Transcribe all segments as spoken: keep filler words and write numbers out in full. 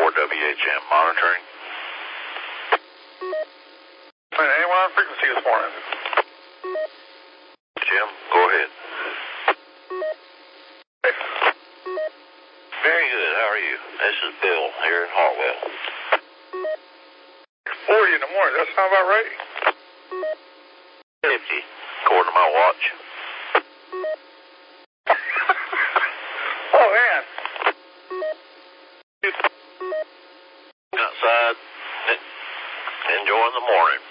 four W H M monitoring. Anyone on frequency this morning? Jim, go ahead. Hey. Very good. How are you? This is Bill here in Hartwell. forty in the morning. Does that sound about right? fifty, according to my watch. Oh, man. Outside, enjoying the morning.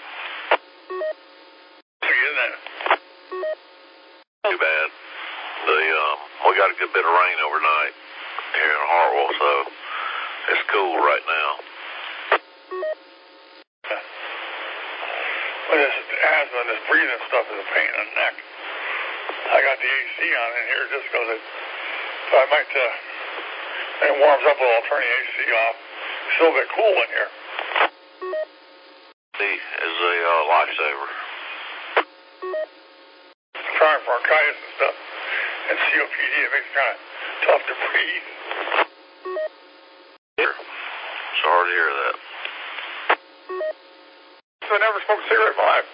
Isn't it? Too bad. The um, we got a good bit of rain overnight here in Hartwell, so it's cool right now. Well, this asthma and this breathing stuff is a pain in the neck. I got the A C on in here just because it, so I might, uh, when it warms up a little, I'll turn the A C off. It's still a bit cool in here. He is a uh, lifesaver. Trying bronchitis and stuff. And C O P D, it makes it kind of tough to breathe. Sure. Sorry to hear that. I never smoked a cigarette in my life.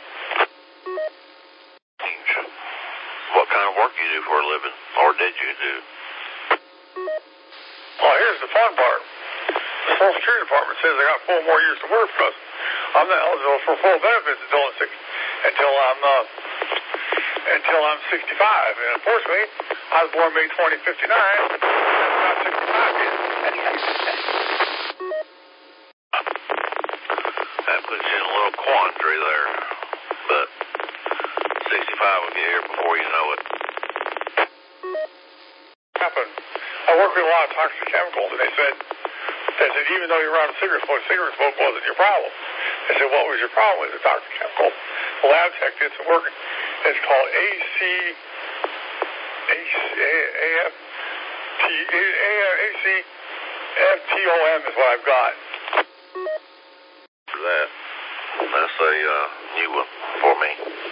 What kind of work you do for a living, or did you do? Well, here's the fun part. The Social Security Department says I got four more years to work because I'm not eligible for full benefits until I'm six, until I'm uh, until I'm sixty-five. And unfortunately, I was born May twentieth, fifty-nine. And I'm not sixty-five yet. That puts you in a little quandary there, but sixty-five will get here before you know it. Happened. I work with a lot of toxic chemicals, and they said, they said even though you're around a cigarette smoke, cigarette smoke wasn't your problem. They said, what was your problem with the toxic chemical? The lab tech did some work. It's called A C, A F T, A C F T O M is what I've got. For that, that's a uh, new one for me.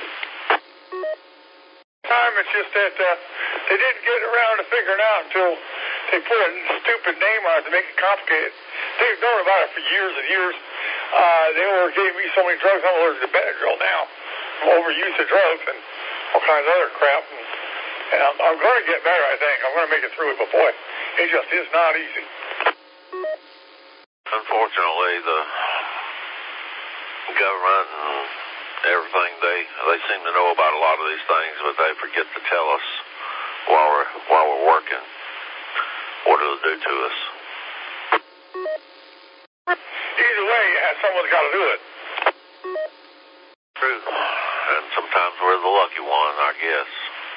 Time it's just that uh, they didn't get around to figuring out until they put a stupid name on it to make it complicated. They've known about it for years and years. Uh, they over gave me so many drugs. I'm allergic to Benadryl now from overuse of drugs and all kinds of other crap. And, and I'm, I'm going to get better, I think. I'm going to make it through it, but boy, it just is not easy. Unfortunately, the government and everything, they they seem to know about a lot of these things, but they forget to tell us while we're while we're working what it'll do to us. Either way, someone's got to do it. True, and sometimes we're the lucky one, I guess.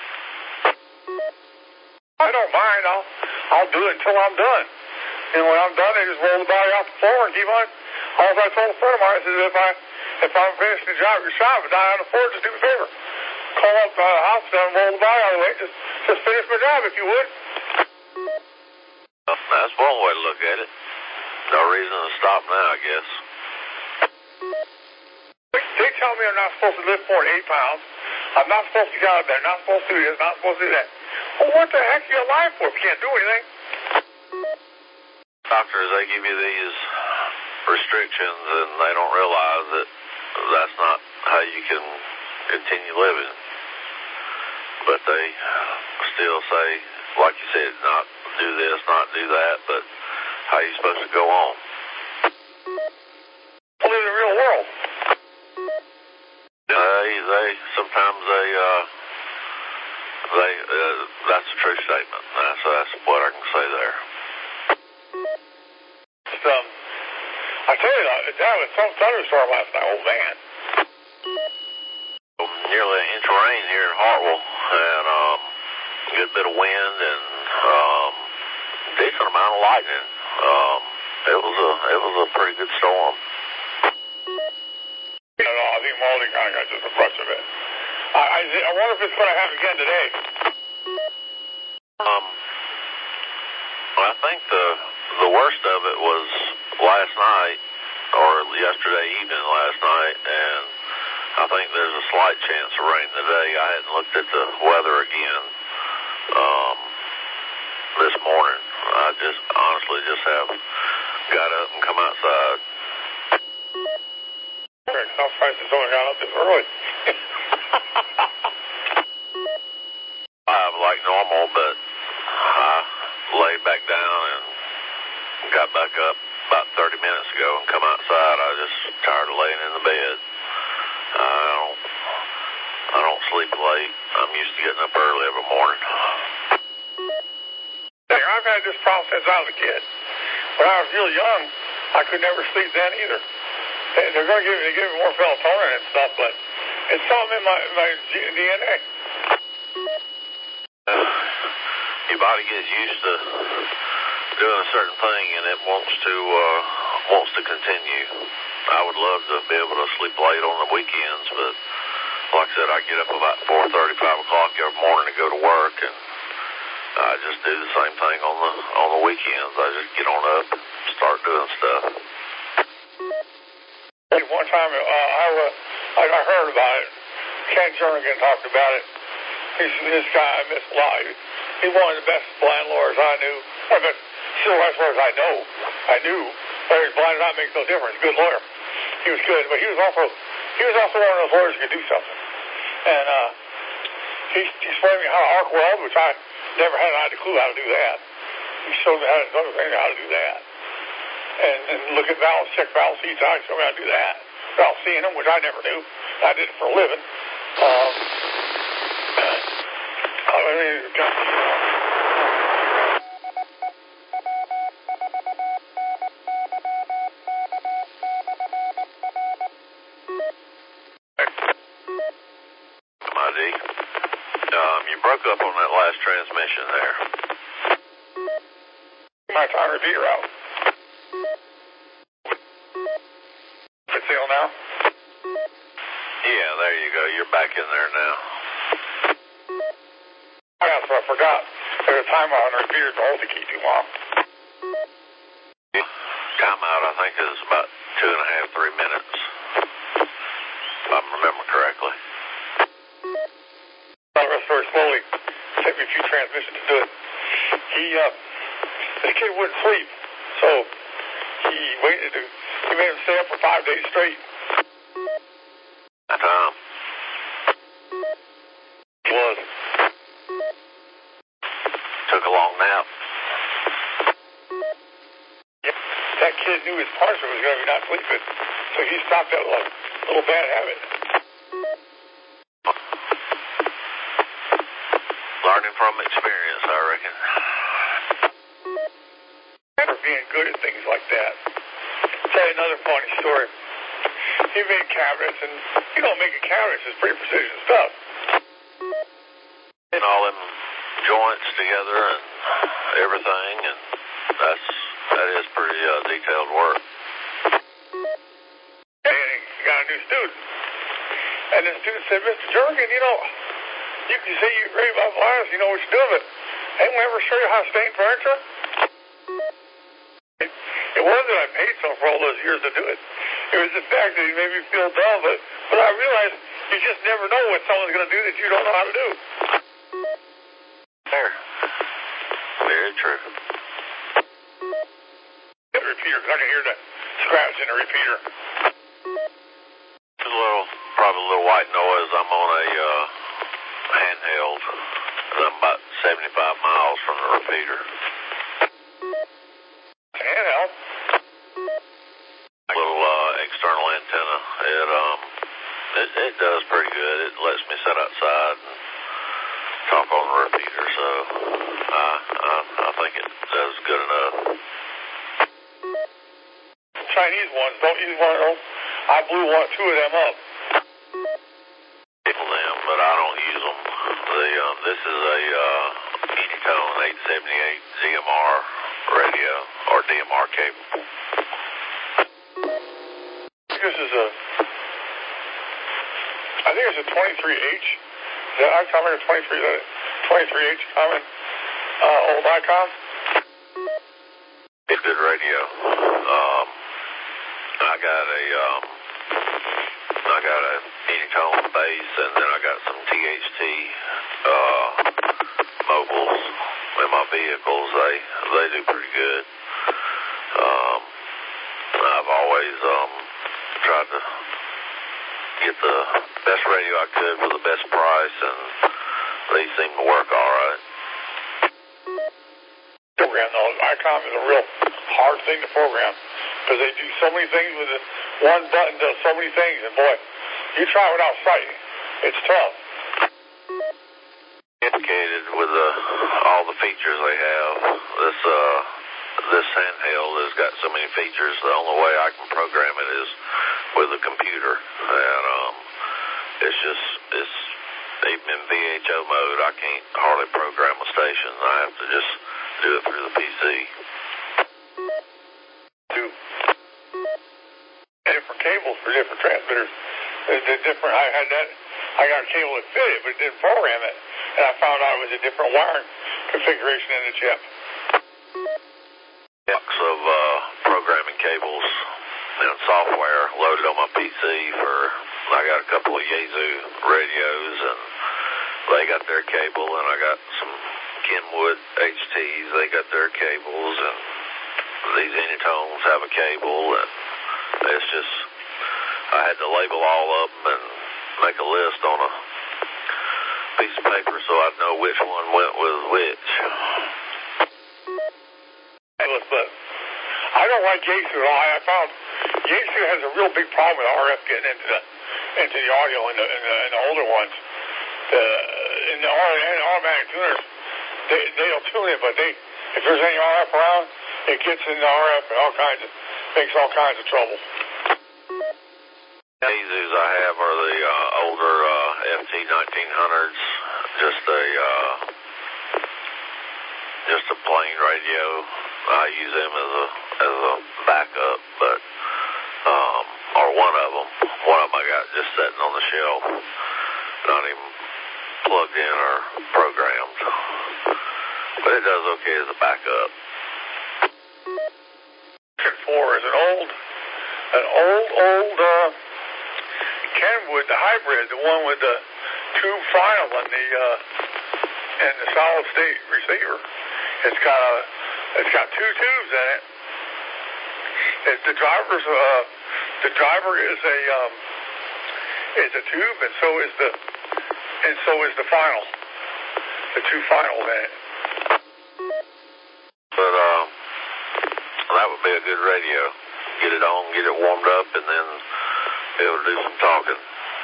I don't mind. I'll I'll do it until I'm done. And when I'm done, they just roll the body off the floor and keep on. All I told a friend of mine, I said, if I if I'm finishing the job at your shop and die on the floor, just do me a favor. Call up the uh, hospital and roll the body out of the way. Just just finish my job if you would. Well, that's one way to look at it. No reason to stop now, I guess. They tell me I'm not supposed to lift more than eight pounds. I'm not supposed to get out there. Not supposed to do this. Not supposed to do that. Well, what the heck are you alive for if you can't do anything? Doctors, they give you these restrictions and they don't realize that that's not how you can continue living. But they still say, like you said, not do this, not do that, but how are you supposed to go on? Well, in the real world. They, they, sometimes they, uh, they, uh, that's a true statement. That's, that's what I can say there. Um, I tell you, that was some thunderstorm last night, old man. Nearly an inch of rain here in Hartwell, and um, a good bit of wind, and um, decent amount of lightning. Um, it was a it was a pretty good storm. I don't know. I think Malden kind of got just a brush of it. I, I, I wonder if it's going to happen again today. Um, well, I think the the worst of it was last night, or yesterday evening last night, and I think there's a slight chance of rain today. I hadn't looked at the weather again um, this morning. I just honestly just have got up and come outside. House prices only got up this early. I have like normal, but I laid back down and got back up about thirty minutes ago and come outside. I was just tired of laying in the bed. I don't, I don't sleep late. I'm used to getting up early every morning. I've had this problem since I was a kid. When I was real young, I could never sleep then either. They're going to give me, they give me more melatonin and stuff, but it's something in my, my D N A. Uh, your body gets used to doing a certain thing, and it wants to uh, wants to continue. I would love to be able to sleep late on the weekends, but like I said, I get up about four thirty, five o'clock every morning to go to work, and I just do the same thing on the on the weekends. I just get on up and start doing stuff. One time, uh, I, uh, I heard about it. Ken Jernigan talked about it. He's this guy I miss a lot. He, he's one of the best blind lawyers I knew. Or best civil rights lawyers I know. I knew. Whether he's blind or not makes no difference. Good lawyer. He was good, but he was also he was also one of those lawyers who could do something. And uh, he, he explained me how to arc weld, which I never had an idea clue how to do that. He showed me how to, how to do that. And, and look at valves, check valve seats. I showed me how to do that. Without seeing them, which I never knew. I did it for a living. Um, I mean, M I D. Um, you broke up on that last transmission there. My time repeater out. Now? Yeah, there you go. You're back in there now. Yeah, so I forgot. There's a timeout on the repeater to hold the key too long. Timeout, I think, is about two and a half, three minutes. If I remember correctly. I rest very slowly. It took me a few transmissions to do it. He, uh, this kid wouldn't sleep, so he waited to. He made him stay up for five days straight. Tom. He was. Took a long nap. Yeah, that kid knew his partner was going to be not sleeping, so he stopped that little, little bad habit. Learning from experience, I reckon. Never being good at things like that. I'll tell you another funny story. He made cabinets, and you know, making cabinets is pretty precision stuff. And all them joints together and everything, and that's that is pretty uh, detailed work. And he got a new student, and the student said, "Mister Jernigan, you know, you can say you're great about blinds, you know what you're doing, but ain't we ever show you how to stain furniture?" It wasn't that I paid someone for all those years to do it. It was the fact that he made me feel dumb, but, but I realized you just never know what someone's going to do that you don't know how to do. There. Very true. The repeater, because I can hear the scratch in the repeater. It's a little, probably a little white noise. I'm on a uh, handheld, and I'm about seventy-five miles from the repeater. Handheld? Little uh, external antenna. It um, it, it does pretty good. It lets me sit outside and talk on the repeater, so I I, I think it does good enough. Chinese ones don't use one of those. I blew one, two of them up. Them, but I don't use them. The um, this is a uh, Anytone eight seventy-eight Z M R radio or D M R cable. This is a, I think it's a twenty-three H. Is that Icom or twenty-three? Is that twenty-three H common? Uh, old Icom? It's good radio. Um, I got a, um, I got a Anytone bass, and then I got some T H T uh, mobiles in my vehicles. They they do pretty good. Um, always um, tried to get the best radio I could for the best price, and they seem to work all right. Program though, ICOM is a real hard thing to program because they do so many things with it. One button does so many things, and boy, you try without sight, it's tough. Indicated with the, all the features they have. This uh, this handheld has got so many features. The only way I can program it is with a computer, and um, it's just it's even in V H O mode. I can't hardly program a station. I have to just do it through the P C. Two different cables for different transmitters. They're different. I had that. I got a cable that fit it, but it didn't program it. And I found out it was a different wiring configuration in the chip. Box of uh, programming cables and software loaded on my P C for, I got a couple of Yaesu radios, and they got their cable, and I got some Kenwood H Ts, they got their cables, and these Anytones have a cable, and it's just, I had to label all of them and make a list on a piece of paper so I'd know which one went with which. But I don't like Yaesu at all. I found Yaesu has a real big problem with R F getting into the into the audio in the in the, in the older ones. The in the automatic tuners, they they'll tune it, but they if there's any R F around, it gets in the R F and all kinds of makes all kinds of trouble. Yaesus I have are the uh, older uh, F T nineteen hundreds, just a uh, just a plain radio. I use them as a as a backup, but um, or one of them, one of them I got just sitting on the shelf, not even plugged in or programmed, but it does okay as a backup. Four is an old, an old old. Uh, Kenwood, the hybrid, the one with the tube final and the uh, and the solid state receiver. It's got a, it's got two tubes in it. It's the driver's uh, the driver is a um, is a tube, and so is the and so is the final. The two finals in it. But um, that would be a good radio. Get it on, get it warmed up, and then be able to do some talking.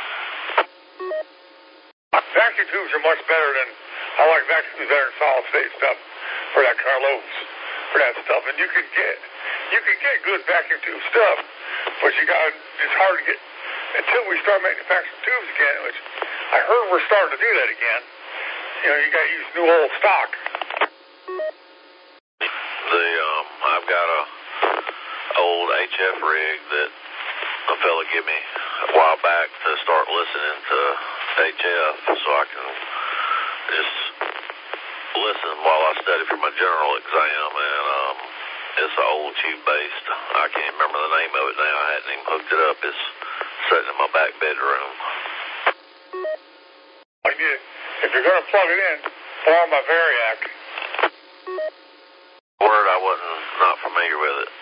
Vacuum tubes are much better than, I like vacuum tubes better than solid state stuff for that Carlos, for that stuff. And you can get, you can get good vacuum tube stuff, but you got, it's hard to get, until we start manufacturing tubes again, which I heard we're starting to do that again. You know, you got to use new old stock. The, um, I've got a old H F rig that a fella gave me a while back to start listening to H F, so I can just listen while I study for my general exam, and um, it's an old tube-based. I can't remember the name of it now. I hadn't even hooked it up. It's sitting in my back bedroom. If you're going to plug it in, borrow my Variac. Word, I wasn't not familiar with it.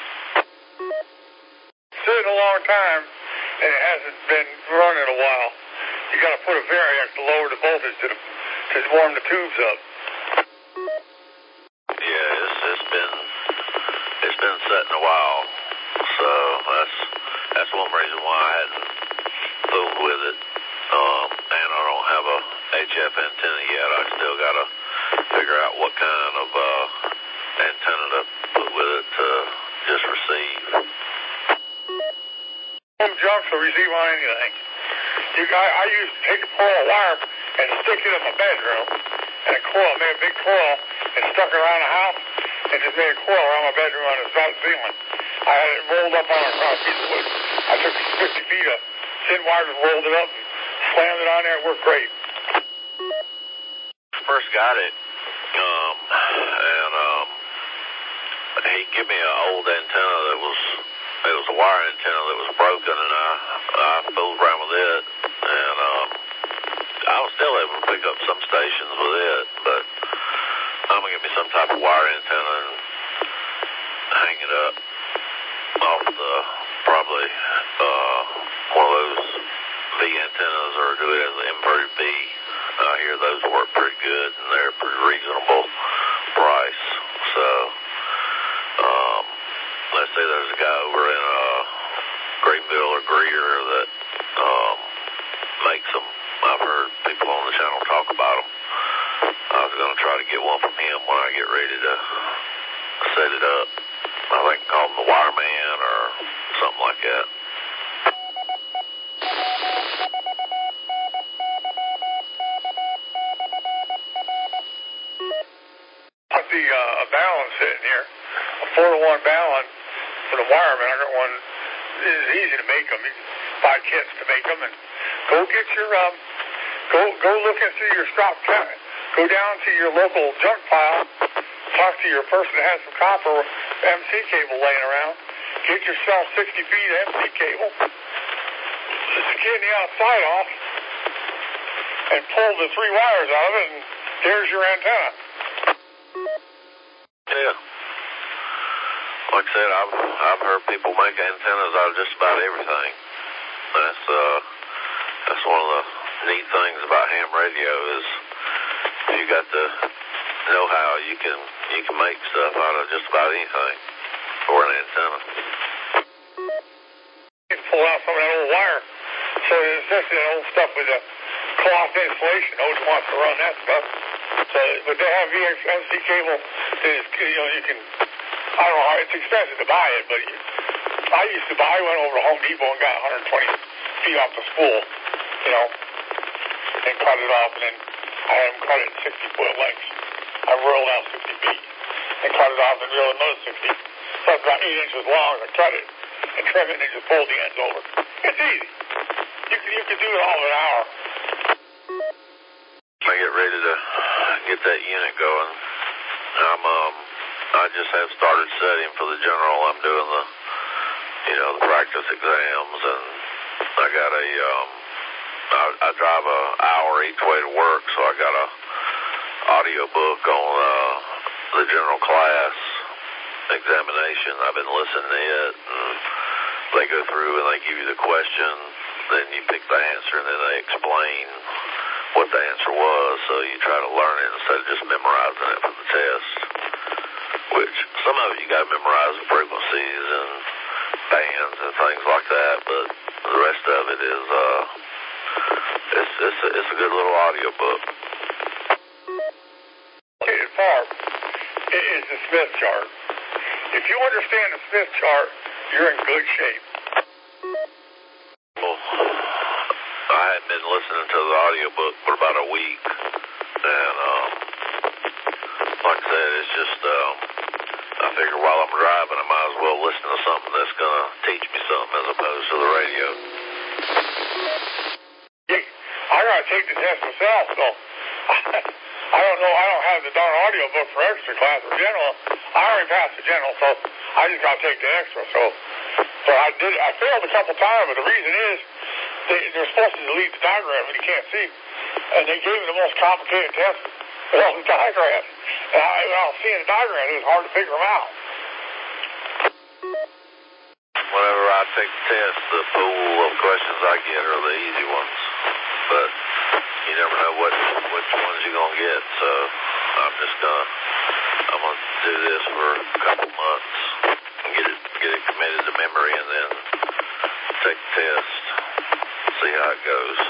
Sitting a long time, and it hasn't been running a while. You got to put a Variac to lower the voltage to, the, to warm the tubes up. Yeah, it's, it's been it's been sitting a while, so that's that's one reason why I hadn't fooled with it. Um, and I don't have a H F antenna yet. I still got to figure out what kind of uh, antenna to put with it to just receive. Home junks will receive on anything. You got, I used to take a coil of wire and stick it in my bedroom, and a coil, made a big coil, and stuck it around the house, and just made a coil around my bedroom on the south ceiling. I had it rolled up on a, on a piece of wood. I took fifty feet of thin wire and rolled it up and slammed it on there. It worked great. First got it, um, and um, he gave me an old antenna that was, it was a wire antenna that was broken, and I, I fooled around with it, and um, I was still able to pick up some stations with it, but I'm going to give me some type of wire antenna and hang it up off the probably uh, one of those V antennas or do it as an improved V. I hear those work pretty good and they're a pretty reasonable price. So, um, let's say there's a guy over in uh, Greenville or Greer that um, makes them. I've heard people on the channel talk about them. I was going to try to get one from him when I get ready to set it up. I think call him the Wireman or something like that. I see uh, a balance sitting here, a four to one balance for the Wireman. I got one. It's easy to make them. You can buy kits to make them, and go get your um, go go look into your stock. Go down to your local junk pile. Talk to your person that has some copper M C cable laying around. Get yourself sixty feet of M C cable. Skin the outside off, and pull the three wires out of it, and there's your antenna. Yeah. Like I said, I've I've heard people make antennas out of just about everything. That's uh that's one of the neat things about ham radio is you got the know-how. You can you can make stuff out of just about anything for an antenna. You can pull out some of that old wire. So it's just that old stuff with the cloth insulation. Nobody wants to run that stuff. So, but they have V X M C cable that is, you know, you can. I don't know, it's expensive to buy it, but you, I used to buy, I went over to Home Depot and got one hundred twenty feet off the spool, you know, and cut it off, and then I had them cut it sixty foot lengths. I rolled out sixty feet and cut it off and reel another sixty. So it's about eight inches long, and I cut it and trim it and then just fold the ends over. It's easy. You can, you can do it all in an hour. I get ready to get that unit going. I'm um I just have started studying for the general. I'm doing the you know the practice exams, and I got a um I, I drive a hour each way to work, so I got a audio book on uh, the general class examination. I've been listening to it, and they go through and they give you the question, then you pick the answer, and then they explain what the answer was, so you try to learn it instead of just memorizing it for the test, which some of it you got to memorize the frequencies and bands and things like that, but the rest of it is uh it's it's a, it's a good little audio book. Farm is the Smith chart. If you understand the Smith chart, you're in good shape. Well, I hadn't been listening to the audiobook for about a week, and um, like I said, it's just um, I figure while I'm driving, I might as well listen to something that's gonna teach me something as opposed to the radio. Yeah, I gotta take the test myself, so I don't know. I don't have the darn audiobook for extra class or general. I already passed the general, so I just gotta take the extra. So, so I did. I failed a couple times, but the reason is they, they're supposed to delete the diagram when you can't see, and they gave me the most complicated test with all the diagrams. And I, when I was seeing the diagram, it was hard to figure them out. Whenever I take the test, the pool of questions I get are the easy ones, but you never know what which ones you're gonna get. So I'm just gonna I'm gonna do this for a couple months and get it get it committed to memory, and then take the test, see how it goes.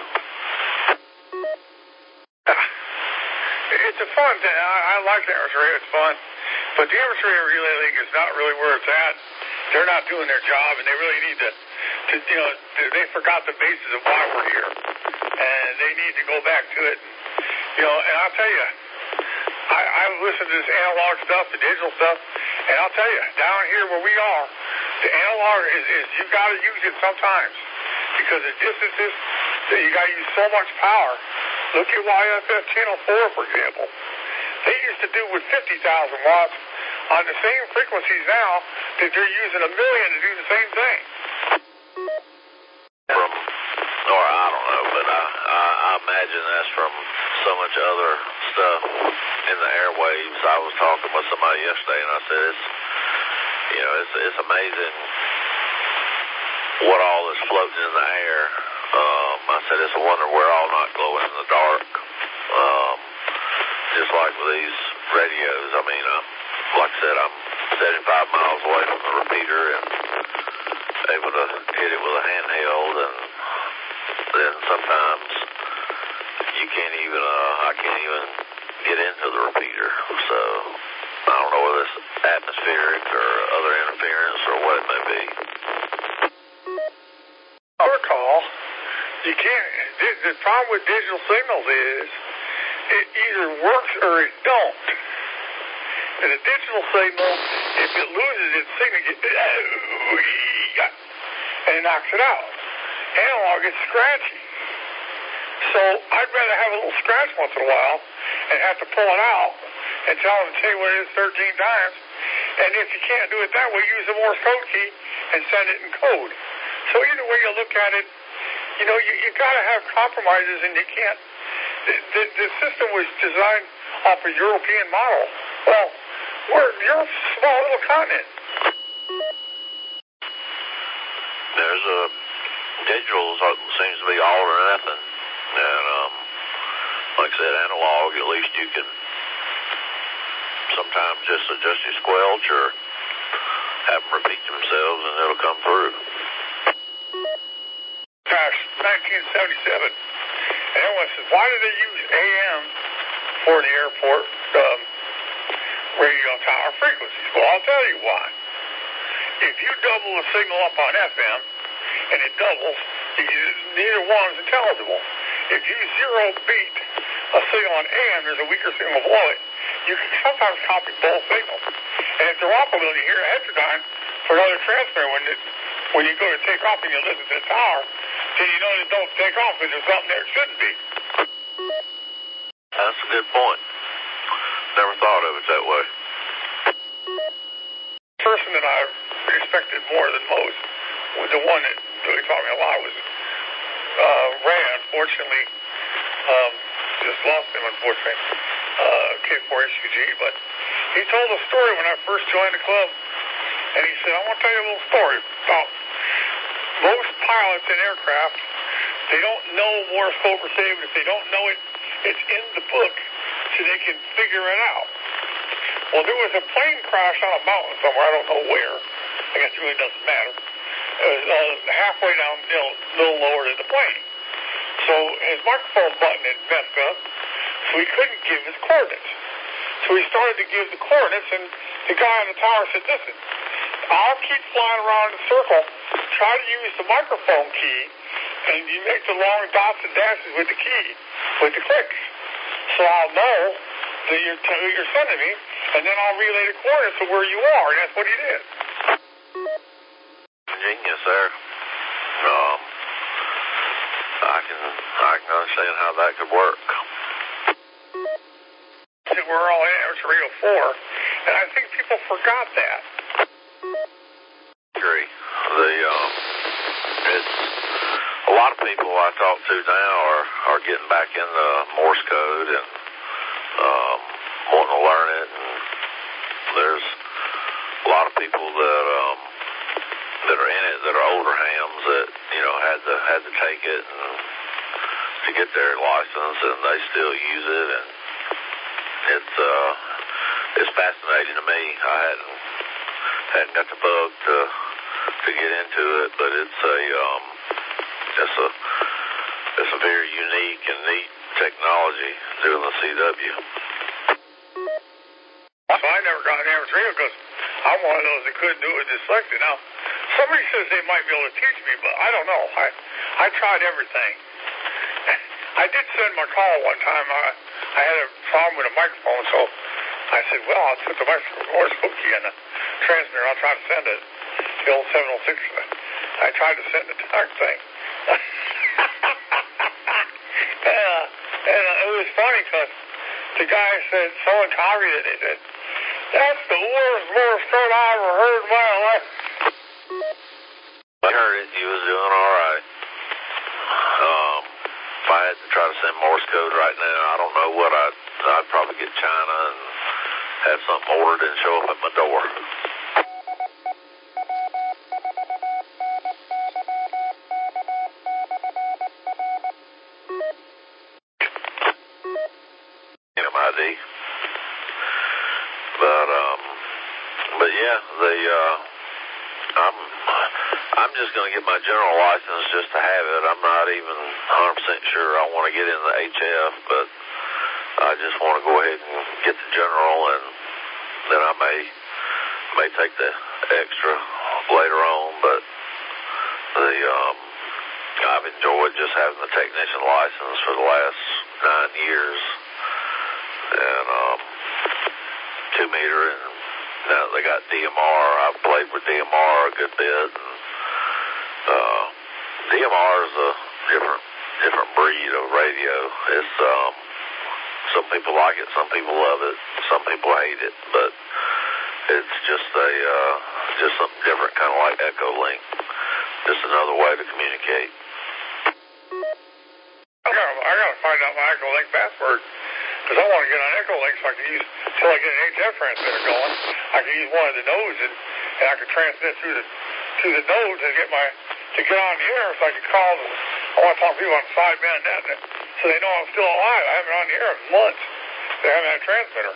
It's a fun thing. I, I like the amateur radio. It's fun, but the amateur relay league is not really where it's at. They're not doing their job, and they really need to, to you know, they forgot the basis of why we're here, and they need to go back to it. You know, and I'll tell you, I, I've listened to this analog stuff, the digital stuff, and I'll tell you, down here where we are, the analog is, is you got to use it sometimes, because the distances, you got to use so much power. Look at Y F F Channel four, for example. They used to do with fifty thousand watts on the same frequencies now that they're using a million to do the same thing. From, or I don't know, but I, I, I imagine that's from so much other stuff in the airwaves. I was talking with somebody yesterday, and I said, it's, you know, it's, it's amazing what all is floating in the air. Um, I said, it's a wonder we're all not glowing in the dark. Um, just like with these radios. I mean, uh, like I said, I'm seventy-five miles away from the repeater and able to hit it with a handheld, and then sometimes you can't even, uh, I can't even get into the repeater. So I don't know whether it's atmospheric or other interference or what it may be. I recall, you can't, the problem with digital signals is it either works or it don't. And a digital signal, if it loses its signal, and it knocks it out. Analog is scratchy. So I'd rather have a little scratch once in a while and have to pull it out and tell them to tell you what it is thirteen times. And if you can't do it that way, use the Morse code key and send it in code. So either way you look at it, you know, you, you got to have compromises, and you can't. The, the, the system was designed off a European model. Well, we're Europe's a small little continent. There's a digital seems to be all or nothing, and um, like I said, analog. At least you can sometimes just adjust your squelch or have them repeat themselves, and it'll come through. Gosh, nineteen seventy-seven. And everyone says, why do they use A M for the airport um, radio tower frequencies? Well, I'll tell you why. If you double the signal up on F M, and it doubles, you, neither one is intelligible. If you zero beat a signal on A M, there's a weaker signal below it. You can sometimes copy both signals. And if they're off a little, you hear a heterodyne for another transmitter. When, it, when you go to take off and you listen to the tower, then you know it don't take off because there's something there it shouldn't be. That's a good point. Never thought of it that way. The person that I respected more than most was the one that really taught me a lot was uh, Ray, unfortunately. Um, just lost him, unfortunately. Uh, K four S U G, but he told a story when I first joined the club, and he said, I want to tell you a little story about most pilots in aircraft. They don't know Morse code per se, but if they don't know it, it's in the book, so they can figure it out. Well, there was a plane crash on a mountain somewhere, I don't know where. I guess it really doesn't matter. It was uh, halfway down, you know, a little lower than the plane. So his microphone button had messed up, so he couldn't give his coordinates. So he started to give the coordinates, and the guy on the tower said, listen, I'll keep flying around in a circle, try to use the microphone key, and you make the long dots and dashes with the key, with the clicks. So I'll know that you're, t- you're sending me, and then I'll relay the coordinates to where you are, and that's what he did. Genius there. Um, I can I can understand how that could work. We're all in Amateur Radio four, and I think people forgot that. Agree. The um, it's a lot of people I talk to now are are getting back into Morse code and um, wanting to learn it. And there's a lot of people that um. that are in it that are older hams that, you know, had to had to take it and to get their license, and they still use it, and it's uh it's fascinating to me. I hadn't hadn't got the bug to to get into it, but it's a um it's a it's a very unique and neat technology doing the C W. So I never got an amateur radio because I'm one of those that couldn't do it dyslexic. Now, somebody says they might be able to teach me, but I don't know. I I tried everything. I did send my call one time. I, I had a problem with a microphone, so I said, well, I'll put the microphone Morse code key in the transmitter. I'll try to send it. The old seven oh six. I tried to send the darn thing. yeah, and it was funny because the guy said, someone copied it. They said, that's the worst Morse code I ever heard in my life. I heard it. He was doing all right. Um, if I had to try to send Morse code right now, I don't know what I'd, I'd probably get China and have something ordered and show up at my door. the, uh, I'm, I'm just going to get my general license just to have it. I'm not even one hundred percent sure I want to get in the H F, but I just want to go ahead and get the general, and then I may, may take the extra later on, but the, um, I've enjoyed just having the technician license for the last nine years, and, um, two meter, and now they got D M R. I've played with D M R a good bit, and, uh, D M R is a different, different breed of radio. It's, um, some people like it, some people love it, some people hate it, but it's just a, uh, just something different, kind of like Echolink. Just another way to communicate. I gotta, I gotta find out my Echolink password, because I want to get on Echolink so I can use, until I get an H F transmitter going, I can use one of the nodes, and, and I can transmit through the, through the nodes and get my, to get on the air so I can call them. I want to talk to people on the side band net, so they know I'm still alive. I haven't been on the air in months. They haven't had a transmitter.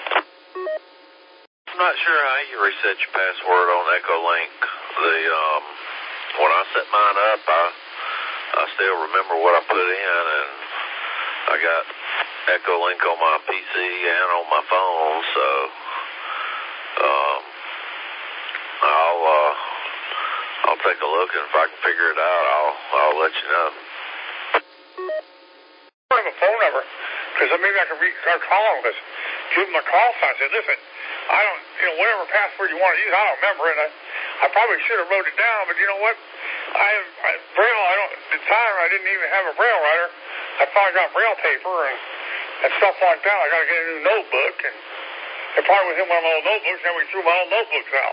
I'm not sure how you reset your password on Echolink. The, um, when I set mine up, I, I still remember what I put in, and I got Echolink on my P C and on my phone, so, um, I'll, uh, I'll take a look, and if I can figure it out, I'll, I'll let you know. I have a phone number, because maybe I can re- or call them, because give them a call sign. I said, listen, I don't, you know, whatever password you want to use, I don't remember it. I, I probably should have wrote it down, but you know what? I have I, Braille, I don't, at the time, I didn't even have a Braille writer. I finally got Braille paper and, and stuff like that. I got to get a new notebook, and it probably was in one of my old notebooks, and we threw my old notebooks out.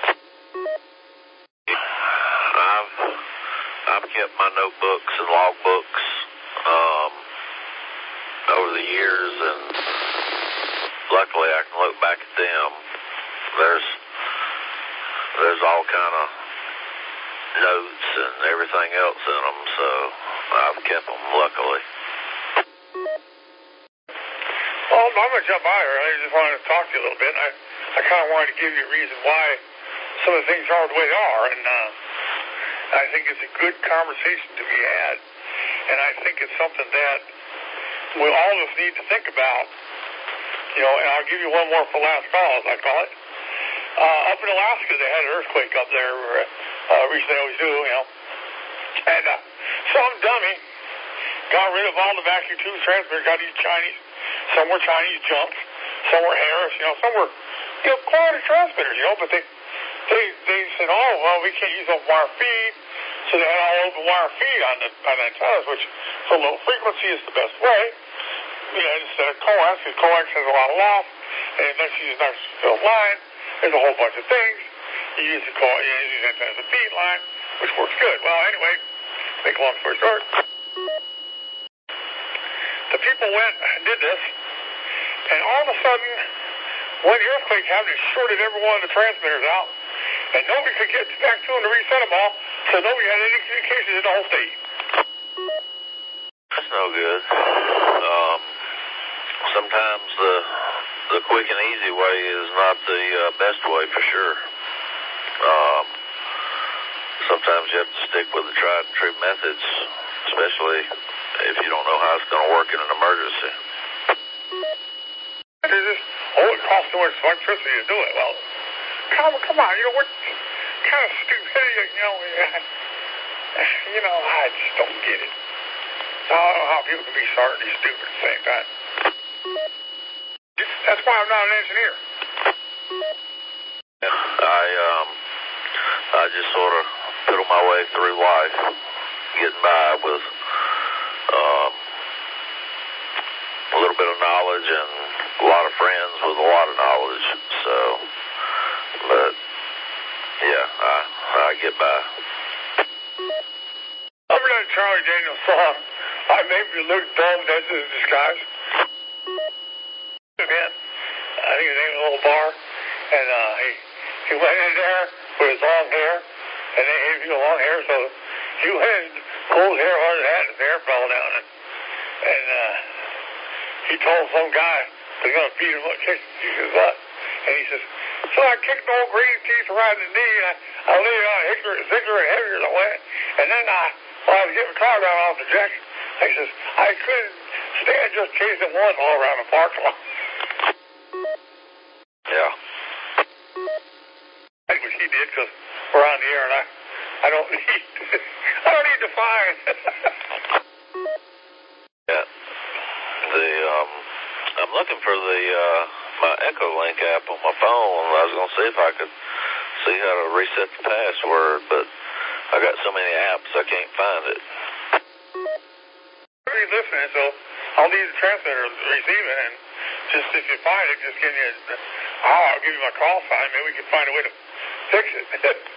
I've, I've kept my notebooks and logbooks, um, over the years, and luckily I can look back at them. There's, there's all kind of notes and everything else in them, so I've kept them, luckily. Well, I'm going to jump out here. I just wanted to talk to you a little bit. I, I kind of wanted to give you a reason why some of the things are the way they are, and uh, I think it's a good conversation to be had, and I think it's something that we all of us need to think about. You know, and I'll give you one more for last call, as I call it. Uh, up in Alaska, they had an earthquake up there, uh, recently they always do, you know. And uh, some dummy got rid of all the vacuum tube transmitters, got these Chinese, some were Chinese junks, some were Harris, you know, some were, you know, quality transmitters, you know, but they, they, they said, oh, well, we can't use open wire feed, so they had all open wire feed on the, on the antennas, which for low frequency is the best way. You know, instead of coax, because coax has a lot of loss, and unless you use an extra line, there's a whole bunch of things. You use the coax, you use it as a feed line, which works good. Well, anyway, make a long story short, the people went and did this, and all of a sudden, when the earthquake happened, it shorted every one of the transmitters out, and nobody could get back to them to reset them all, so nobody had any communications in the whole state. That's no good. Um, sometimes the the quick and easy way is not the uh, best way, for sure. Um, sometimes you have to stick with the tried and true methods, especially if you don't know how it's going to work in an emergency. It's just, oh, it costs so much electricity to do it. Well, come, come on, you know, what kind of stupidity, you know, you know, I just don't get it. I don't know how people can be smart and be stupid at the same time. That's why I'm not an engineer. I, um, I just sort of fiddle my way through life, getting by with, um, a little bit of knowledge and a lot of friends with a lot of knowledge, so, but, yeah, I, I get by. I remember that Charlie Daniels song, I Made Me Look Dumb, That's His Disguise. Man, I think his name was a little bar, and uh, he, he went in there with his long hair, and they gave him long hair, so he went and pulled his hair hard as that, and his hair fell down, and, and uh, he told some guy they're going to beat him up, kick his butt, and he says, So I kicked old green teeth around the knee, and I, I laid on a Ziggler, Ziggler and heavier than I went. And then I, while I was getting the car down off the jack, I says, I couldn't stand just chasing one all around the parking lot. Yeah. I wish he did, because we're on the air, and I, I don't need, I don't need to find. Yeah. The, um, I'm looking for the, uh, my Echolink app on my phone. I was going to see if I could see how to reset the password, but I got so many apps I can't find it. You're listening, so I'll need the transmitter receiving, and just if you find it, just give me a, oh, I'll give you my call sign. Maybe we can find a way to fix it.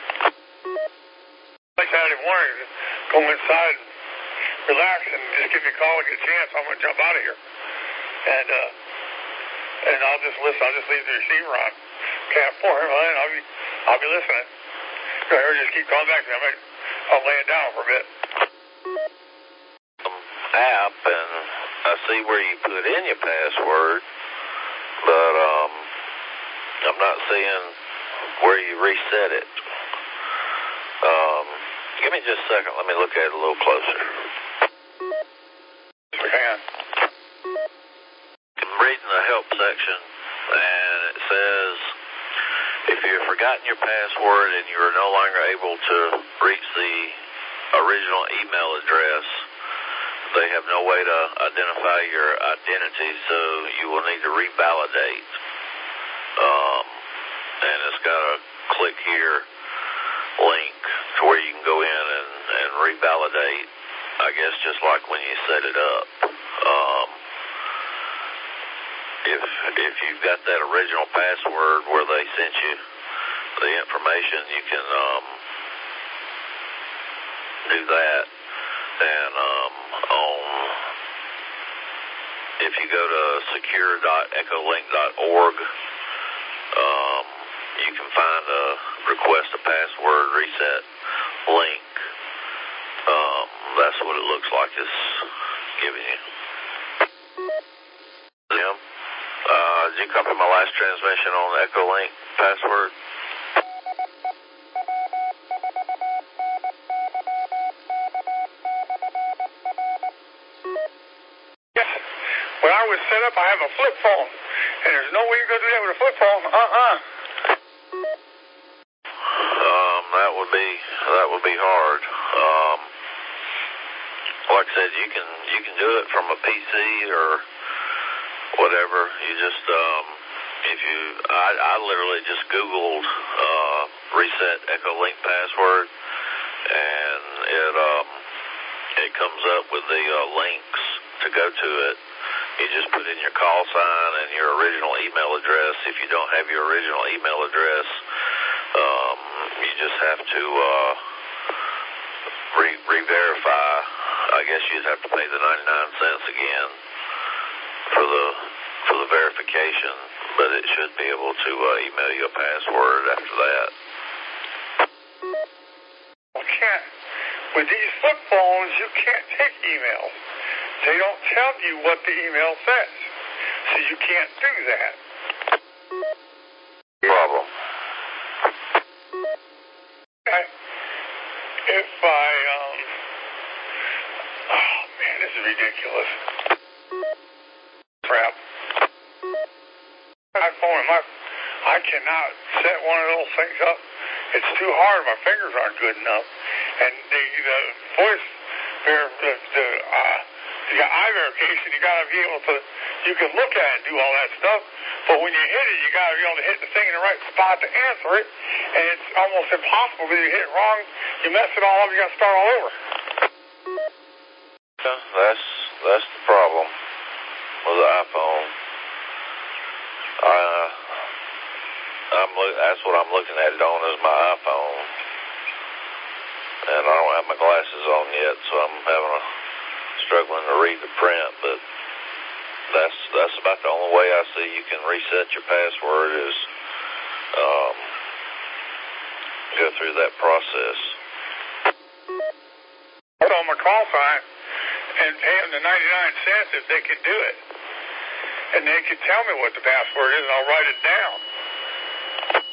Like Saturday morning, go inside and relax and just give me a call and get a chance. I'm going to jump out of here. And, uh, and I'll just listen. I'll just leave the receiver on. Cat four, and I'll be, I'll be listening. Or just keep calling back to me. I might, I'll lay it down for a bit. App, and I see where you put in your password, but um, I'm not seeing where you reset it. Um, give me just a second. Let me look at it a little closer. Hang on. I'm reading the help section, and it says, if you've forgotten your password and you are no longer able to reach the original email address, they have no way to identify your identity, so you will need to revalidate. Um, and it's got a click here link to where you can go in and, and revalidate, I guess just like when you set it up. Um, if, if you've got that original password where they sent you the information, you can um, do that. And um, on, if you go to secure dot echolink dot org, um, you can find a request a password reset link. Um, that's what it looks like it's giving you. Jim, uh, did you copy my last transmission on the Echolink password? When I was set up, I have a flip phone, and there's no way you're going to do that with a flip phone. Uh-uh. Um, that would be that would be hard. Um, like I said, you can you can do it from a P C or whatever. You just um, if you I, I literally just Googled uh, reset Echolink password, and it um it comes up with the uh, links to go to it. You just put in your call sign and your original email address. If you don't have your original email address, um, you just have to uh, re- re-verify. I guess you'd have to pay the ninety-nine cents again for the for the verification, but it should be able to uh, email you a password after that. You can't. With these flip phones, you can't take emails. They don't tell you what the email says, so you can't do that. Problem. I, if I, um, oh man, this is ridiculous. Crap. My phone, my, I cannot set one of those things up. It's too hard. My fingers aren't good enough. And the, the voice, the, the, the uh, you got eye verification, you got to be able to, you can look at it and do all that stuff, but when you hit it, you got to be able to hit the thing in the right spot to answer it, and it's almost impossible. If you hit it wrong, you mess it all up, you got to start all over. Yeah, that's, that's the problem with the iPhone. Uh, I'm look, that's what I'm looking at it on is my iPhone, and I don't have my glasses on yet, so I'm having a struggling to read the print, but that's that's about the only way I see you can reset your password is um, go through that process. Put on my call sign and pay them the ninety-nine cents if they can do it, and they can tell me what the password is, and I'll write it down.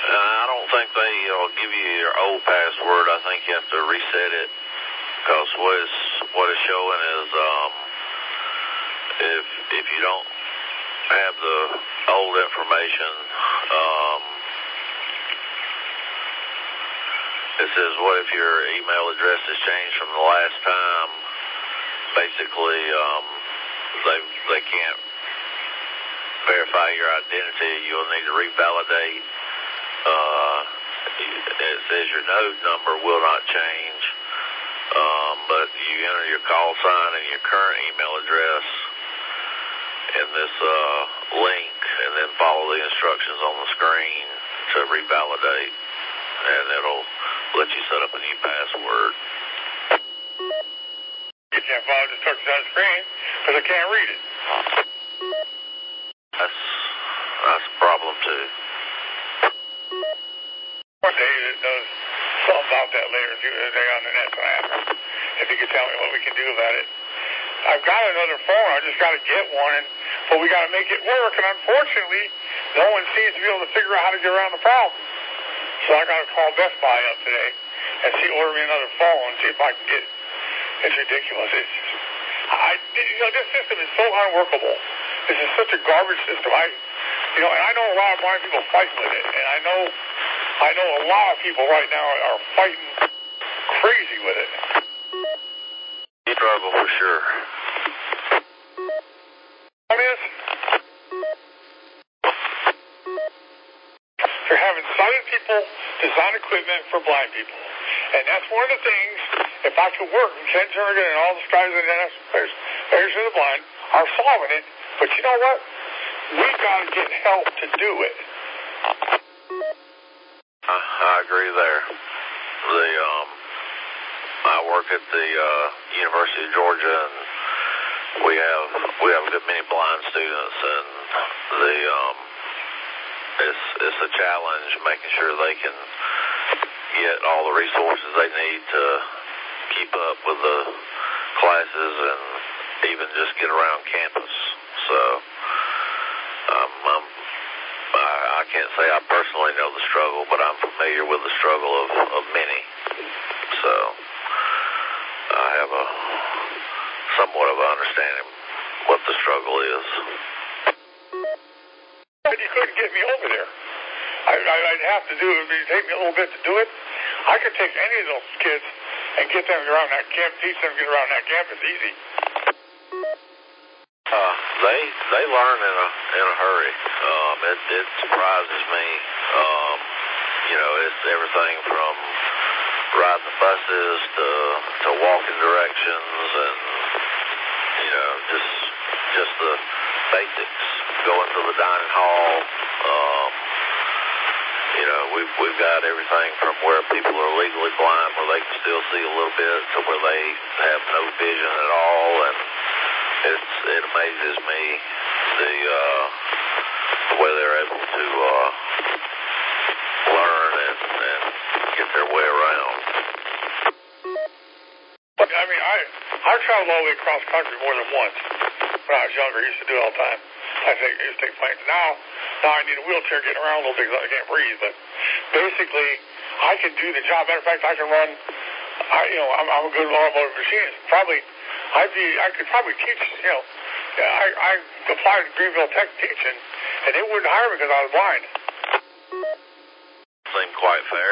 I don't think they'll give you your old password. I think you have to reset it, because what is what it's showing is um, if if you don't have the old information, um, it says, what if your email address has changed from the last time? Basically, um, they they can't verify your identity. You'll need to revalidate. Uh, it says your node number will not change, um, but you enter your call sign and your current email address in this uh, link, and then follow the instructions on the screen to revalidate, and it'll let you set up a new password. You can't follow the instructions on the screen because I can't read it. That's that's a problem too. One day that knows something about that later, see what they on the net can ask her. If you could tell me what we can do about it. I've got another phone, I just got to get one, and, but we got to make it work, and unfortunately, no one seems to be able to figure out how to get around the problem. So I got to call Best Buy up today and see, order me another phone, see if I can get it. It's ridiculous. It's just, I, you know, this system is so unworkable. This is such a garbage system. I, you know, and I know a lot of blind people fighting with it, and I know, I know a lot of people right now are fighting crazy with it. Struggle for sure. What is? They're having sighted people design equipment for blind people. And that's one of the things, if I could work, and Ken Jernigan and all the guys in the N S Bears for the Blind are solving it. But you know what? We've got to get help to do it. I, I agree there. The, um, I work at the uh, University of Georgia, and we have we have a good many blind students, and the um, it's it's a challenge making sure they can get all the resources they need to keep up with the classes and even just get around campus. So um, I'm, I, I can't say I personally know the struggle, but I'm familiar with the struggle of, of many. So I have a somewhat of an understanding what the struggle is. But you couldn't get me over there. I, I, I'd have to do it. It'd take me a little bit to do it. I could take any of those kids and get them around that camp, teach them to get around that campus easy. Uh, they they learn in a in a hurry. Um, it it surprises me. Um, you know, it's everything from riding the buses to to walking directions, and you know, just just the basics. Going to the dining hall. Um, you know, we've we've got everything from where people are legally blind, where they can still see a little bit, to where they have no vision at all, and it's it amazes me the uh, the way they're able to uh, learn and, and get their way around. I mean, I I traveled all the way across country more than once when I was younger. I used to do it all the time. I think I used to take planes. Now, now I need a wheelchair getting around a little bit because I can't breathe. But basically, I can do the job. Matter of fact, I can run. I, you know, I'm, I'm a good automotive machinist. Probably, I'd be. I could probably teach. You know, I I applied to Greenville Tech teaching, and they wouldn't hire me because I was blind. Seemed quite fair.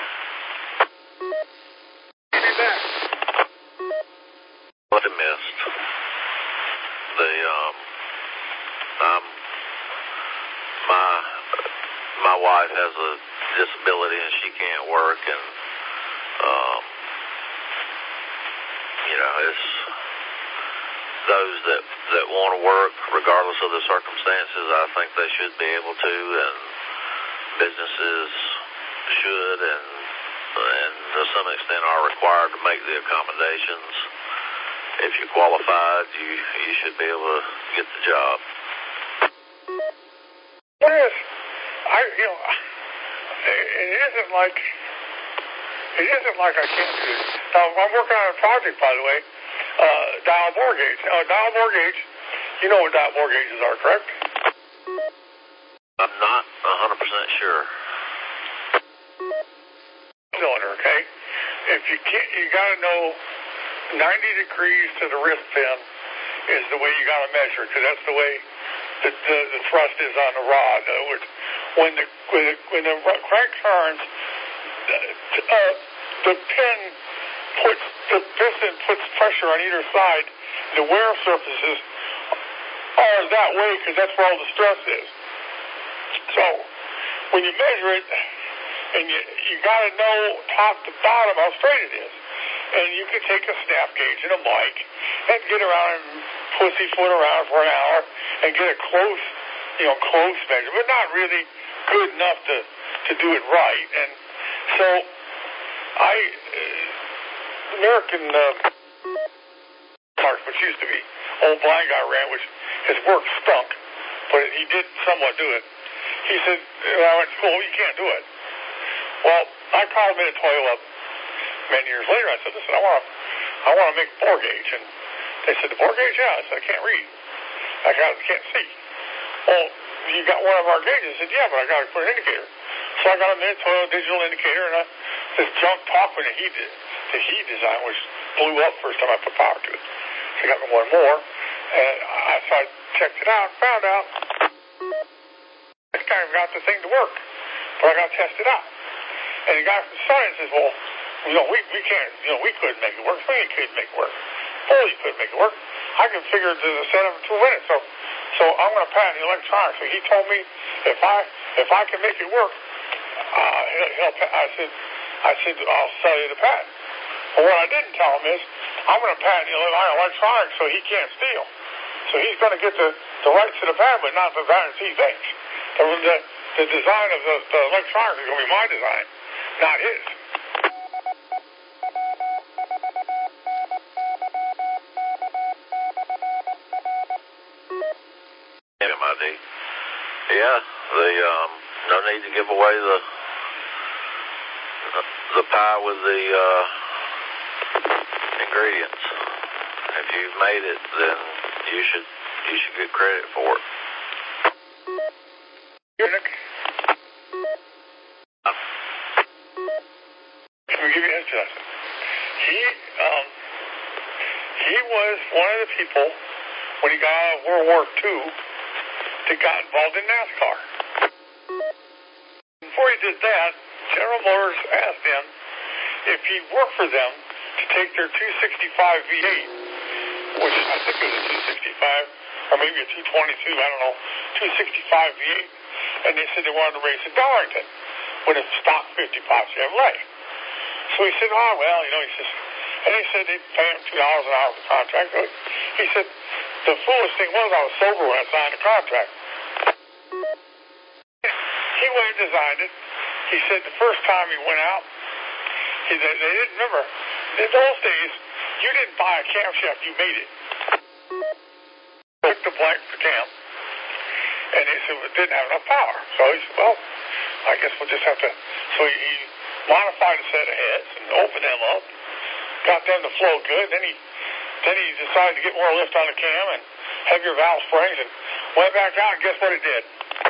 Give me that. What I missed. The um. Um, my my wife has a disability and she can't work, and um, you know, it's those that that want to work, regardless of the circumstances. I think they should be able to, and businesses should, and and to some extent are required to make the accommodations. If you're qualified, you you should be able to get the job. Yes, I, you know, it isn't like, it isn't like I can't do it. Now, I'm working on a project, by the way, uh, dial bore gauge. Uh, dial bore gauge, you know what dial bore gauges are, correct? I'm not one hundred percent sure. okay? If you can't, you got to know ninety degrees to the wrist pin is the way you got to measure it, because that's the way the, the, the thrust is on the rod. In other words, when the when the, when the crank turns, uh, the pin puts the piston puts pressure on either side. The wear surfaces are that way because that's where all the stress is. So when you measure it, and you you got to know top to bottom how straight it is. And you can take a snap gauge and a mic and get around and pussyfoot around for an hour and get a close, you know, close measure, but not really good enough to, to do it right. And so I, uh, American uh, Park, which used to be old blind guy ran, which his work stunk, but he did somewhat do it. He said, when I went to school, you can't do it. Well, I called Minatoyo up many years later. I said, listen, I want to I want to make a bore gauge. And they said, the bore gauge? Yeah. I said, I can't read. I got, can't see. Well, you got one of our gauges? I said, yeah, but I got to put an indicator. So I got a Minatoyo digital indicator, and I, this junk Talkman that he did, that he designed, which blew up first time I put power to it. So I got me one more, and I, so I checked it out, found out this guy got the thing to work, but I got to test it out. And the guy from Science says, well, you know, we, we can't, you know, we couldn't make it work. We couldn't make it work. Foley couldn't make it work. I can figure the setup in two minutes. So, so I'm going to patent the electronics. So he told me if I, if I can make it work, uh, he'll, he'll, I said, I said, I'll sell you the patent. But what I didn't tell him is, I'm going to patent the electronics so he can't steal. So he's going to get the, the rights to the patent, but not the patents he thinks. The, the, the design of the, the electronics is going to be my design, not his. M I D. Yeah, the um, no need to give away the the pie with the uh, ingredients. If you've made it, then you should you should get credit for it. Let me give you a hint, Justin. He um he was one of the people when he got out of World War Two that got involved in NASCAR. Before he did that, General Motors asked him if he'd work for them to take their two sixty-five V eight, which I think it was a two sixty-five, or maybe a two twenty-two, I don't know, two sixty-five V eight, and they said they wanted to race at Darlington with a stock fifty-five Chevrolet. So he said, oh, well, you know, he says, and they said they'd pay him two dollars an hour for the contract. So he said, the foolish thing was I was sober when I signed the contract. He went and designed it. He said the first time he went out, he, they, they didn't remember. In those days, you didn't buy a camshaft, you made it. Took the blank for cam, and they said it didn't have enough power. So he said, well, I guess we'll just have to. So he, he modified a set of heads and opened them up, got them to flow good. Then he then he decided to get more lift on the cam and heavier valve springs, and went back out, and guess what it did?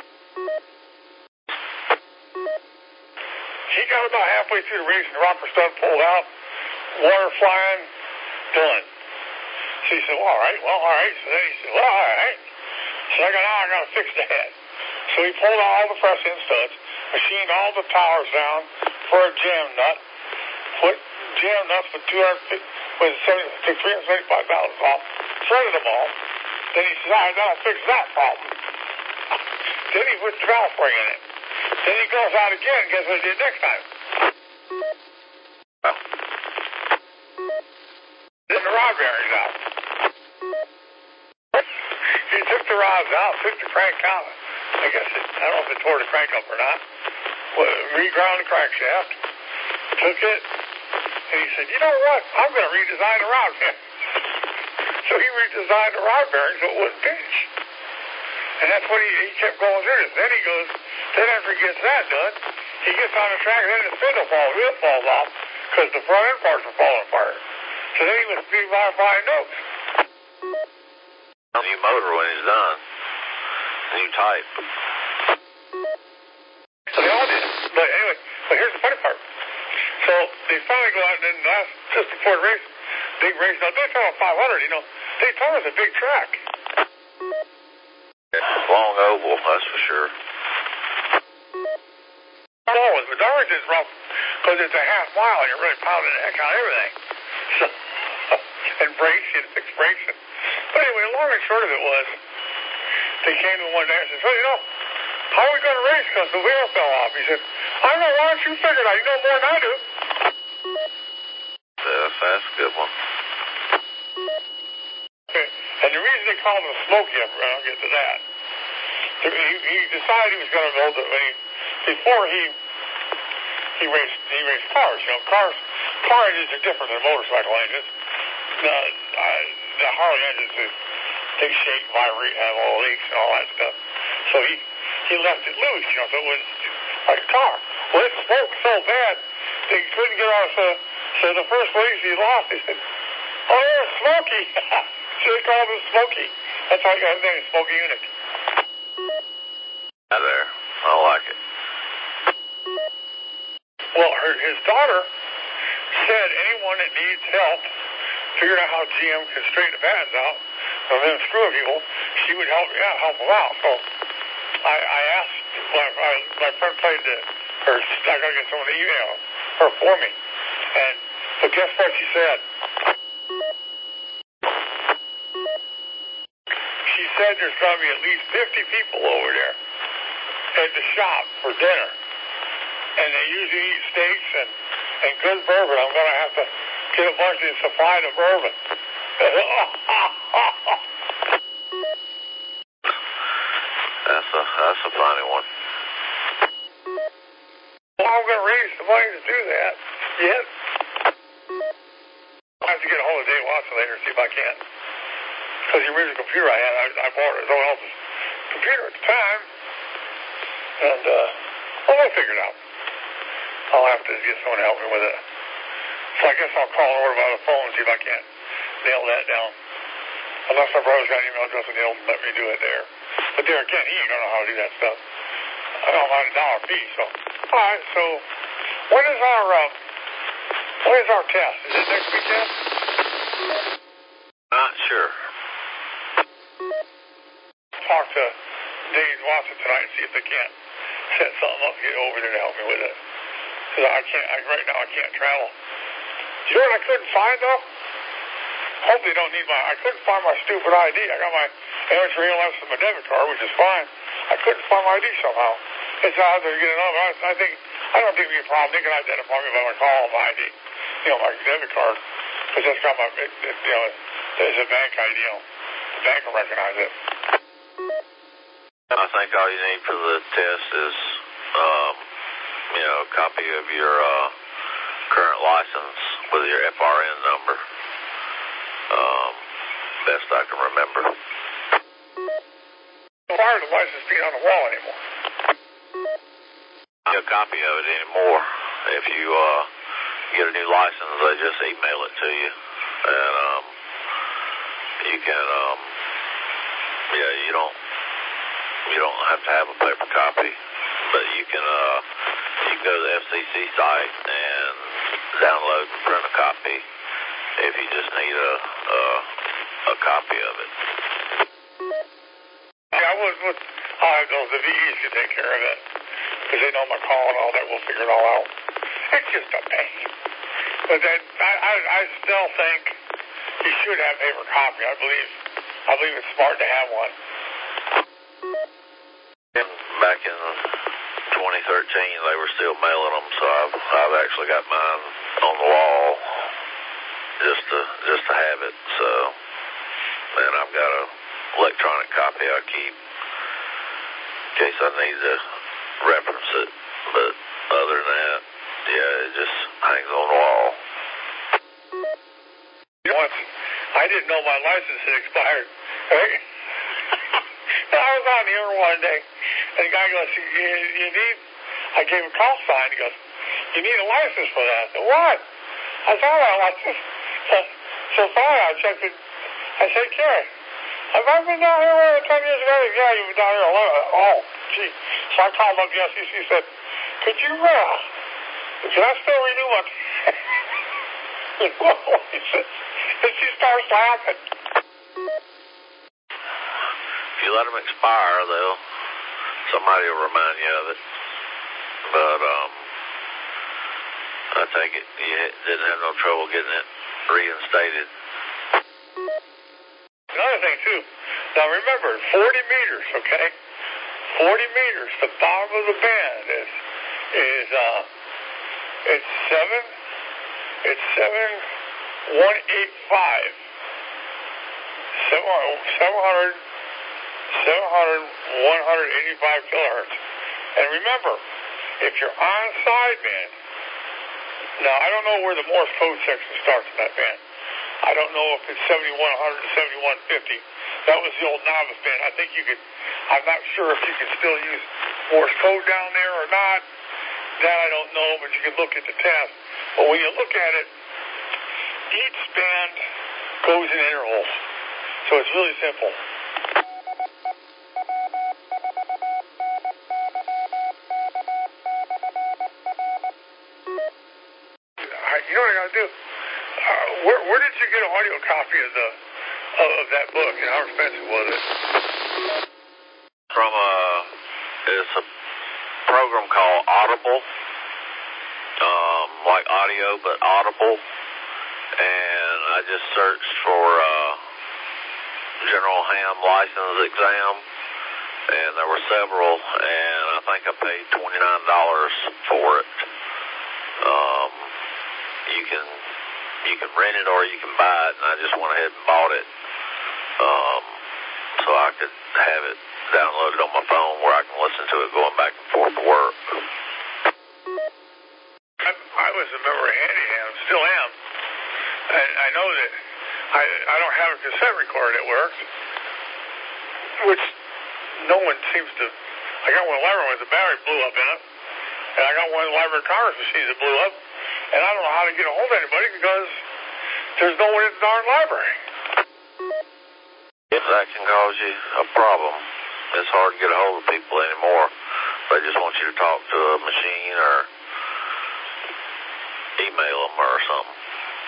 He got about halfway through the race, and the rocker stud pulled out, water flying, done. So he said, well, all right, well, all right. So then he said, well, all right. So I got, now I got to fix the head. So he pulled out all the press-in studs, machined all the towers down for a jam nut, put jam nuts for two hundred fifty, with three hundred seventy-five dollars off, threaded them all. Then he said, all right, that'll fix that problem. Then he puts the valve spring in it. Then he goes out again, guess what he did next time? Then the rod bearings out. He took the rods out, took the crank out. I guess it, I don't know if it tore the crank up or not. Well, reground the crankshaft, took it, and he said, you know what? I'm going to redesign the rod bearing. So he redesigned the rod bearing so it wouldn't pinch. And that's what he, he kept going through this. Then he goes, then after he gets that done, he gets on the track, and then the spindle falls, wheel falls off, because the front end parts are falling apart. So then he was modifying those. New motor when he's done. New type. So they all did. But anyway, but here's the funny part. So So they finally go out and then last, just before the race, big race. Now, Daytona five hundred, you know, Daytona's a big track. It's long oval, that's for sure. Oh, but Darlington's rough because it's a half mile and you're really pounding the heck out of everything. So, and brakes, you fix brakes. But anyway, long and short of it was, they came in one day and said, so, you know, how are we going to race because the wheel fell off? He said, I don't know, why don't you figure it out? You know more than I do. Yes, that's a good one. Okay. And the reason they call him a Smokey, I'll get to that. He, he decided he was going to go to, when he, before he he raced he raced cars. You know, cars car engines are different than motorcycle engines. The uh, the Harley engines, they shake, vibrate, have all leaks and all that stuff. So he he left it loose, you know, so it was like a car. Well, it smoked so bad they couldn't get off. So, so the first race he lost, they said, "Oh, you're Smokey." So they called him Smokey. That's why he got his name, Smokey Yunick. There, I like it. Well, her, his daughter said anyone that needs help figuring out how G M can straighten the pads out of them screw people, she would help yeah, help them out. So I, I asked my, my, my friend played the, her, I got to get someone to email her for me. And but guess what she said? She said there's going to be at least fifty people over there at the shop for dinner. And they usually eat steaks and, and good bourbon. I'm going to have to get a bunch of supply of bourbon. That's a that's a funny one. Well, I'm going to raise the money to do that. Yet. I have to get a hold of Dave Watson later and see if I can. Because the original computer I had, I, I bought it. Someone else's computer at the time. And, uh, well, we'll figure it out. I'll have to get someone to help me with it. So I guess I'll call and order by the phone and see if I can't nail that down. Unless my brother's got an email address and he'll let me do it there. But there again, he ain't going to know how to do that stuff. I don't mind a dollar fee, so. All right, so when is our, uh, when is our test? Is it next weekend? Not sure. Talk to Dave Watson tonight and see if they can't set something up to get over there to help me with it. Because I can't, I, right now I can't travel. Do you know what I couldn't find though? Hopefully they don't need my, I couldn't find my stupid I D. I got my amateur E L S and my debit card, which is fine. I couldn't find my I D somehow. It's out there to get it on, but I, I think, I don't think it'd be a problem. They can identify me by my call on my I D, you know, my debit card. Because that's got my, it, it, you know, there's a bank I D, you know, the bank will recognize it. I think all you need for the test is, um, you know, a copy of your uh, current license with your F R N number. Um, best I can remember. Why are the license being on the wall anymore? A copy of it anymore. If you uh, get a new license, they just email it to you, and um, you can, um, yeah, you don't. You don't have to have a paper copy, but you can uh, you can go to the F C C site and download and print a copy if you just need a a, a copy of it. Yeah, I was with I have those the V Es can take care of it because they know my call and all that. We'll figure it all out. It's just a pain, but then I I, I still think you should have paper copy. I believe I believe it's smart to have one. Back in twenty thirteen, they were still mailing them, so I've, I've actually got mine on the wall just to just to have it. So, and I've got a electronic copy I keep in case I need to reference it. But other than that, yeah, it just hangs on the wall. Once I didn't know my license had expired. Right? I was on here one day, and the guy goes, you, you need, I gave him a call sign. He goes, you need a license for that. I said, what? I said, I got a license. So, so fine, I checked it. I said, Kerry, have I been down here over ten years ago? Yeah, you've been down here eleven. Oh, gee. So I called up the F C C and said, could you, uh, Can I still renew my... And she starts laughing. If you let them expire, they'll... Somebody will remind you of it. But, um... I take it you didn't have no trouble getting it reinstated. Another thing, too. Now, remember, forty meters, okay? forty meters. The bottom of the band is... is, uh... It's seven... It's seven one eight five. Seven seven hundred seven hundred one hundred eighty five kilohertz. And remember, if you're on sideband, now I don't know where the Morse code section starts in that band. I don't know if it's seventy-one hundred to seventy-one fifty. That was the old novice band. I think you could. I'm not sure if you can still use Morse code down there or not. That I don't know, but you can look at the test. But when you look at it, each band goes in intervals. So it's really simple. You know what I gotta do? Uh, where, where did you get an audio copy of the of, of that book, and how expensive was it? From a, it's a program called Audible. Um, like audio, but Audible. And I just searched for uh, General Ham license exam, and there were several, and I think I paid twenty-nine dollars for it. Um, you can you can rent it or you can buy it, and I just went ahead and bought it, um, so I could have it downloaded on my phone where I can listen to it going back and forth to work. I was a member of Handyham, still am, and I know that I I don't have a cassette recorder that works, which no one seems to. I got one in the library where the battery blew up in it, and I got one in the library of Congress machine that blew up, and I don't know how to get a hold of anybody because there's no one in the darn library. If that can cause you a problem, it's hard to get a hold of people anymore. They just want you to talk to a machine or email them or something.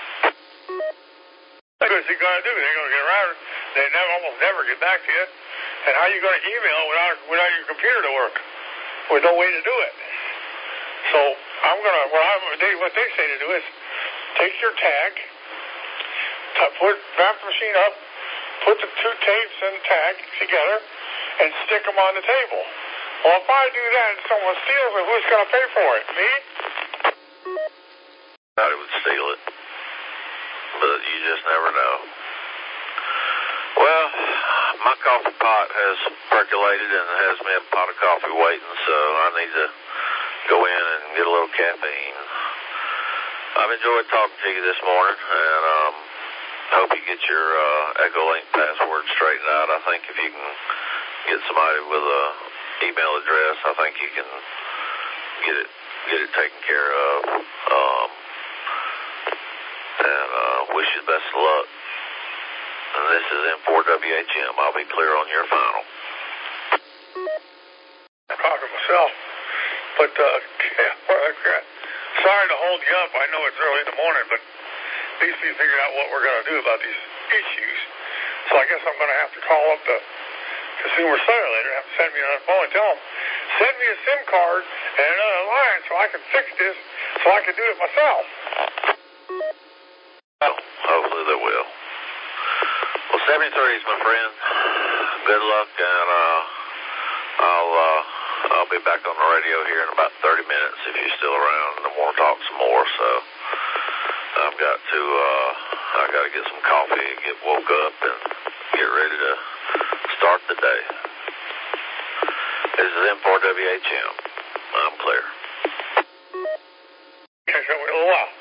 What's he going to do? They're going to get around. They never, almost never get back to you. And how are you going to email without without your computer to work? With no way to do it. So I'm going to. What, I'm, they, what they say to do is take your tag, t- put wrap the machine up, put the two tapes and the tag together, and stick them on the table. Well, if I do that and someone steals it, who's going to pay for it? Me? Somebody would steal it, but you just never know. Well, my coffee pot has percolated and has me a pot of coffee waiting, so I need to go in and get a little caffeine. I've enjoyed talking to you this morning, and um, hope you get your uh, Echolink password straightened out. I think if you can get somebody with a email address, I think you can get it get it taken care of. Um, and uh, wish you the best of luck. And this is M four W H M. I'll be clear on your final. I'm talking myself, but uh, sorry to hold you up. I know it's early in the morning, but at least we figured out what we're going to do about these issues. So I guess I'm going to have to call up the Consumer Cellular and have to send me on the phone and tell them, send me a SIM card and another line so I can fix this, so I can do it myself. Well, hopefully they will. Well, seventy-three is my friend. Good luck, and uh, I'll uh, I'll be back on the radio here in about thirty minutes if you're still around, and we'll talk some more. So I've got to uh, I got to get some coffee and get woke up and get ready to start the day. This is M four W H M. I'm clear. Catch up with you in a little while.